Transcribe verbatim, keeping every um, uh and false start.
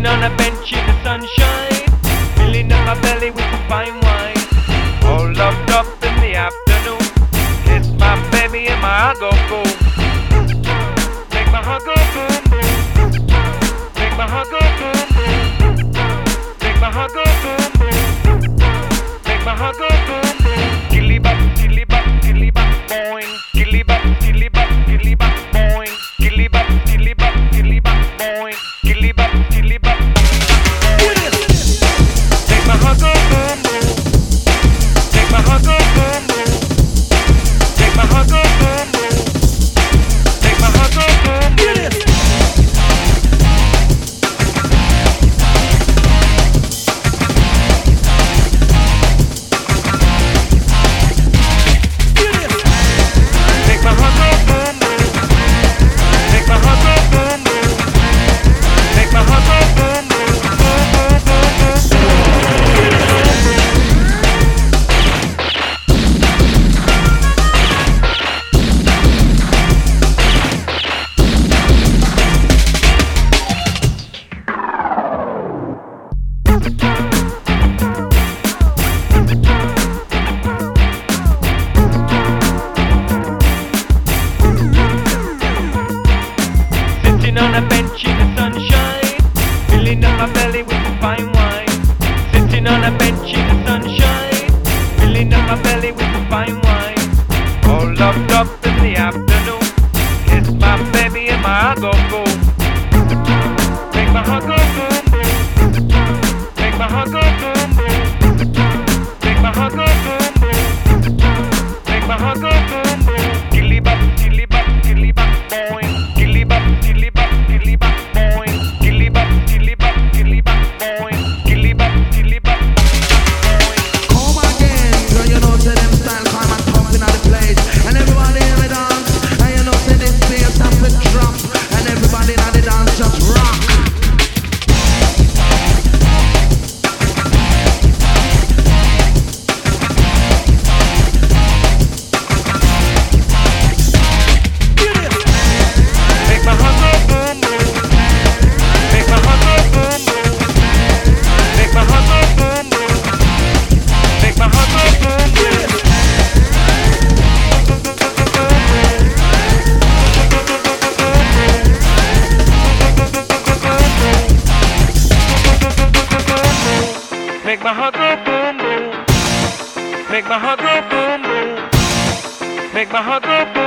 Sitting on a bench in the sunshine, filling up my belly with some fine wine. All loved up in the afternoon, kiss my baby and my heart go boom. Make my heart go boom boom. Make my heart go boom boom. Make my heart go boom boom. Make my heart go boom boom. Gilly bop, gilly bop, gilly bop, boing. Gilly bop, gilly bop, gilly bop, boing. Gilly bop, gilly bop, gilly bop, boing. Gilly bop, gilly bop, boing. Make my heart go boom boom. Make my heart go boom boom. Make my heart go boom boom. Make my heart go boom boom. On a bench in the sunshine, filling up my belly with some fine wine. Sitting on a bench in the sunshine, filling up my belly with some fine wine. All loved up in the afternoon, kiss my baby and my heart go boom. Make my heart go boom boom. Make my heart go boom boom. Make my heart go boom boom. Make my heart go boom boom. Gilly bop, gilly bop, gilly bop, boing. Gilly bop, gilly bop. Gilly bop, boing. Gilly bop, gilly bop, gilly bop, boing. Gilly bop, gilly bop, boing. Come again, so you know say them style come and pumping at the place, and everybody in the dance, and you know say this bass have to drop, and everybody in the dance just rock. Make my heart go boom boom. Make my heart go boom boom. Make my heart go boom boom. Make my heart go boom boom. Make my heart go boom boom. Make my heart go boom boom. Make my heart go boom boom.